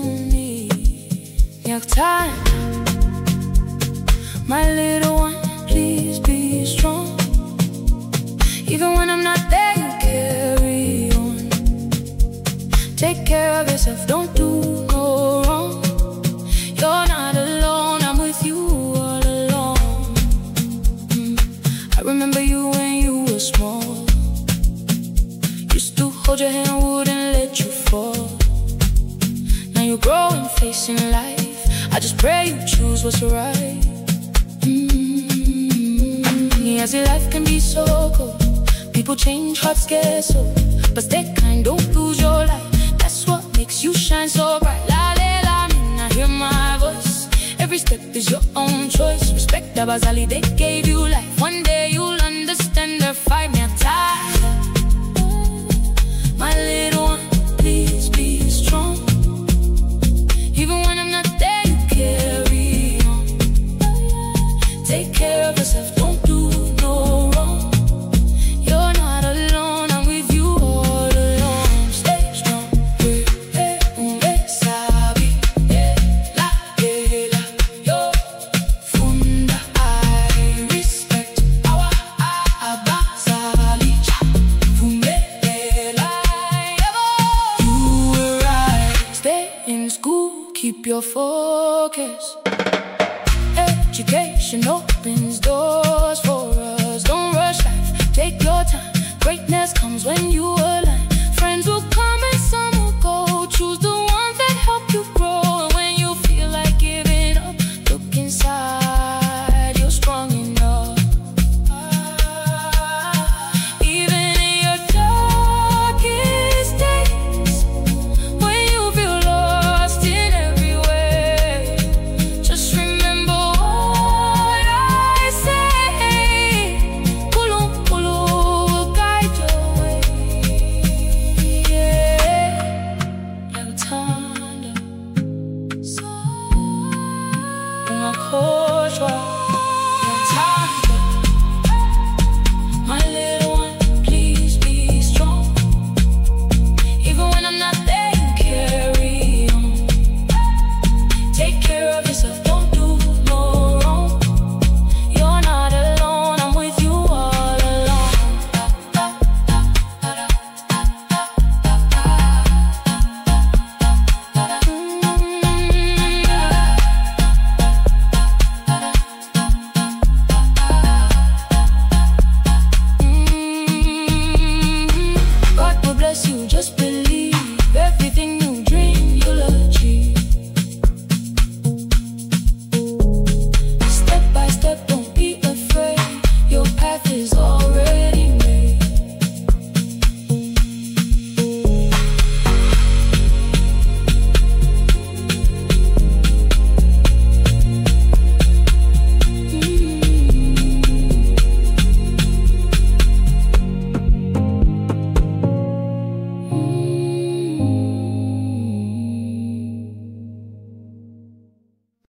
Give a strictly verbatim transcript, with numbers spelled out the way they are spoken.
me. Jak time, my little one, please be strong. Even when I'm not there, you carry on. Take care of yourself, don't do no wrong. You're not alone, I'm with you all along. mm. I remember you when you were small. Used to hold your hand, wouldn't let you fall. Now you're growing, facing life. I just pray you choose what's right. mm-hmm. Yeah, see, life can be so cold. People change, hearts get so. But stay kind, don't lose your light. That's what makes you shine so bright. La la la, I hear my voice. Every step is your own choice. Respect the Bazali, they gave you life. One day you'll understand their fight. Me tired, my little one, please be strong. Even when I'm not there, you carry on. Take care of yourself, don't do no wrong. You're not alone, I'm with you all along. Stay strong, eh, eh, eh, sabi, eh, la, eh, la, yo, funda. I respect our Abazali, fume, eh, la, you were right. Stay in school, keep your focus. Education opens doors for us. Don't rush life, take your time. Greatness comes when you align. Friends will come and some will go. Choose the ones that help you grow. And when you feel like giving up, look inside, you're strong enough. Even in your darkest days, when you feel lost in every way, just remember what I say. Kulu Kulu will guide your way. Yeah, like thunder, unakoshwa. Like thunder, my little one, please be strong. Even when I'm not there, you carry on. Take care of yourself, don't do no wrong. You're not alone, I'm with you all along. God will bless you.